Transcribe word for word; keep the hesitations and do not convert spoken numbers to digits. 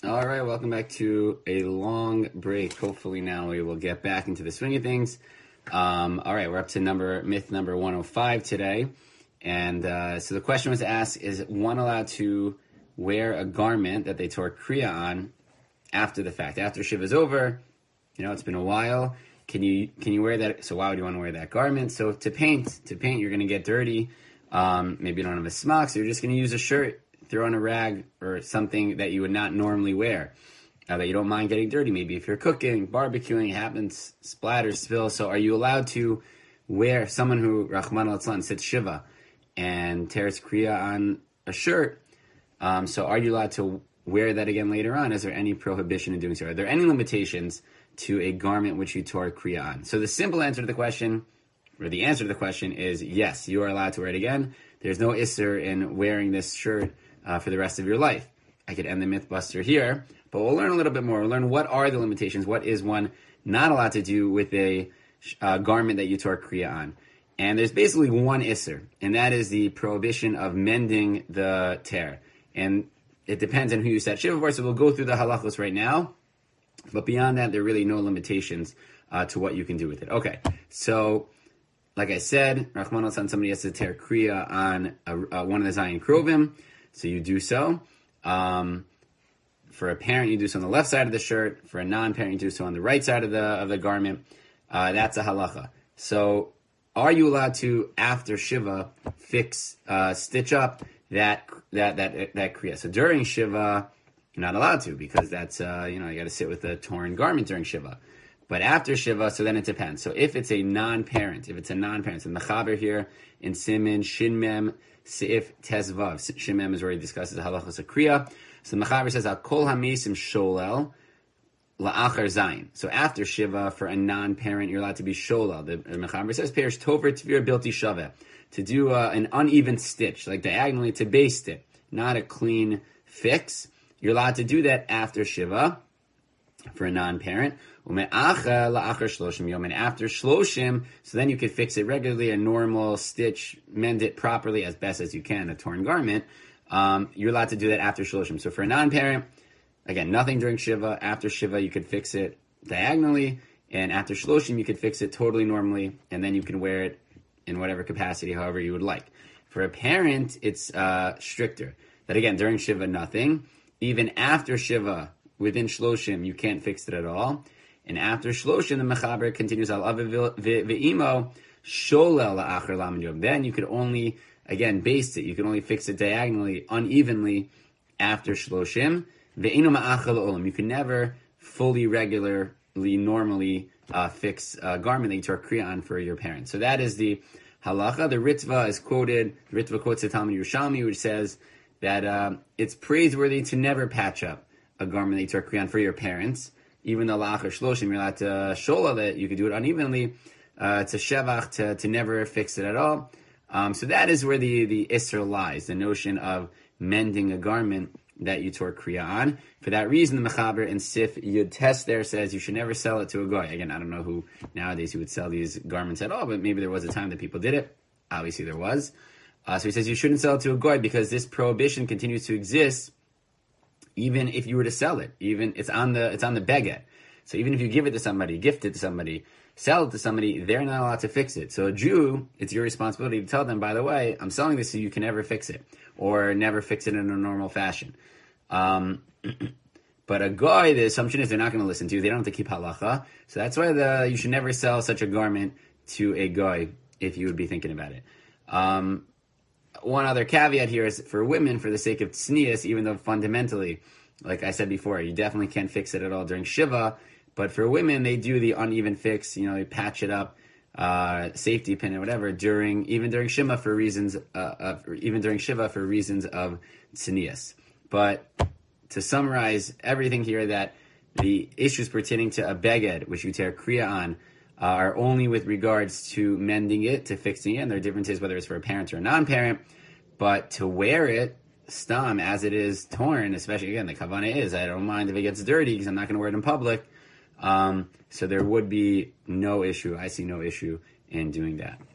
All right, welcome back to a long break. Hopefully now we will get back into the swing of things. Um, all right, we're up to number myth number one oh five today. And uh, so the question was asked, is one allowed to wear a garment that they tore Kriya on after the fact? After Shiva is over, you know, it's been a while. Can you can you wear that? So why would you want to wear that garment? So to paint, to paint, you're going to get dirty. Um, maybe you don't have a smock, so you're just going to use a shirt, throw on a rag or something that you would not normally wear, uh, that you don't mind getting dirty. Maybe if you're cooking, barbecuing, it happens, splatter, spill. So are you allowed to wear, someone who, Rahman al-Tzlan, sits Shiva and tears Kriya on a shirt, um, so are you allowed to wear that again later on? Is there any prohibition in doing so? Are there any limitations to a garment which you tore Kriya on? So the simple answer to the question, or the answer to the question is yes, you are allowed to wear it again. There's no isser in wearing this shirt Uh, for the rest of your life. I could end the Mythbuster here, but we'll learn a little bit more. We'll learn what are the limitations, what is one not allowed to do with a uh, garment that you tore Kriya on. And there's basically one Isser, and that is the prohibition of mending the tear. And it depends on who you set Shiva for, so we'll go through the halachos right now, but beyond that, there are really no limitations uh, to what you can do with it. Okay, so like I said, Rahman al-San, somebody has to tear Kriya on a, uh, one of the Zion Krovim. So you do so. Um, for a parent, you do so on the left side of the shirt. For a non-parent, you do so on the right side of the of the garment. Uh, that's a halacha. So are you allowed to, after Shiva, fix, uh, stitch up that that that that kriya? So during Shiva, you're not allowed to, because that's, uh, you know, you got to sit with a torn garment during Shiva. But after Shiva, so then it depends. So if it's a non-parent, if it's a non-parent, so Mechaber here in Simin, Shinmem, Seif Tezvav. Shimem is already discussed as halachos kriya. So the Mechaber says, "Al kol hamesim sholel la'achar zayin." So after Shiva, for a non-parent, you're allowed to be sholel. The, the Mechaber says, "Perish tover tvir bilti shaveh," to do uh, an uneven stitch, like diagonally to baste it, not a clean fix. You're allowed to do that after Shiva for a non-parent. And after shloshim, so then you could fix it regularly, a normal stitch, mend it properly as best as you can, a torn garment. Um, you're allowed to do that after shloshim. So for a non-parent, again, nothing during Shiva. After Shiva, you could fix it diagonally, and after shloshim, you could fix it totally normally, and then you can wear it in whatever capacity, however you would like. For a parent, it's uh, stricter. That again, during Shiva, nothing. Even after Shiva, within shloshim, you can't fix it at all. And after shloshim, the Mechaber continues, al aviv ve'imo sholel la'achar lamed yom. Then you could only, again, baste it. You can only fix it diagonally, unevenly, after shloshim. Ve'ino ma'achar la'olam. You can never fully, regularly, normally uh, fix a garment that you tore kriya on for your parents. So that is the halacha. The Ritva is quoted. The Ritva quotes the Talmud Yerushalmi, which says that uh, it's praiseworthy to never patch up a garment that you tore kriya on for your parents. Even though la'achar shloshim, you're allowed to shola that you could do it unevenly. Uh, it's a shevach to, to never fix it at all. Um, so that is where the, the isser lies, the notion of mending a garment that you tore kriya on. For that reason, the Mechaber in Sif Yud Tes there says you should never sell it to a goy. Again, I don't know who nowadays who would sell these garments at all, but maybe there was a time that people did it. Obviously there was. Uh, so he says you shouldn't sell it to a goy because this prohibition continues to exist even if you were to sell it. Even it's on the it's on the beged. So even if you give it to somebody, gift it to somebody, sell it to somebody, they're not allowed to fix it. So a Jew, it's your responsibility to tell them, by the way, I'm selling this so you can never fix it, or never fix it in a normal fashion. Um, but a guy, the assumption is they're not going to listen to you. They don't have to keep halacha. So that's why the you should never sell such a garment to a guy if you would be thinking about it. Um, One other caveat here is for women, for the sake of tznius, even though fundamentally, like I said before, you definitely can't fix it at all during Shiva, but for women, they do the uneven fix, you know, they patch it up, uh, safety pin or whatever, during, even during Shiva for reasons, uh, of, even during Shiva for reasons of tznius. But to summarize everything here, that the issues pertaining to a beged, which you tear kriya on, Uh, are only with regards to mending it, to fixing it, and there are differences whether it's for a parent or a non-parent, but to wear it, stam, as it is torn, especially, again, the kavanah is, I don't mind if it gets dirty because I'm not going to wear it in public, um, so there would be no issue, I see no issue in doing that.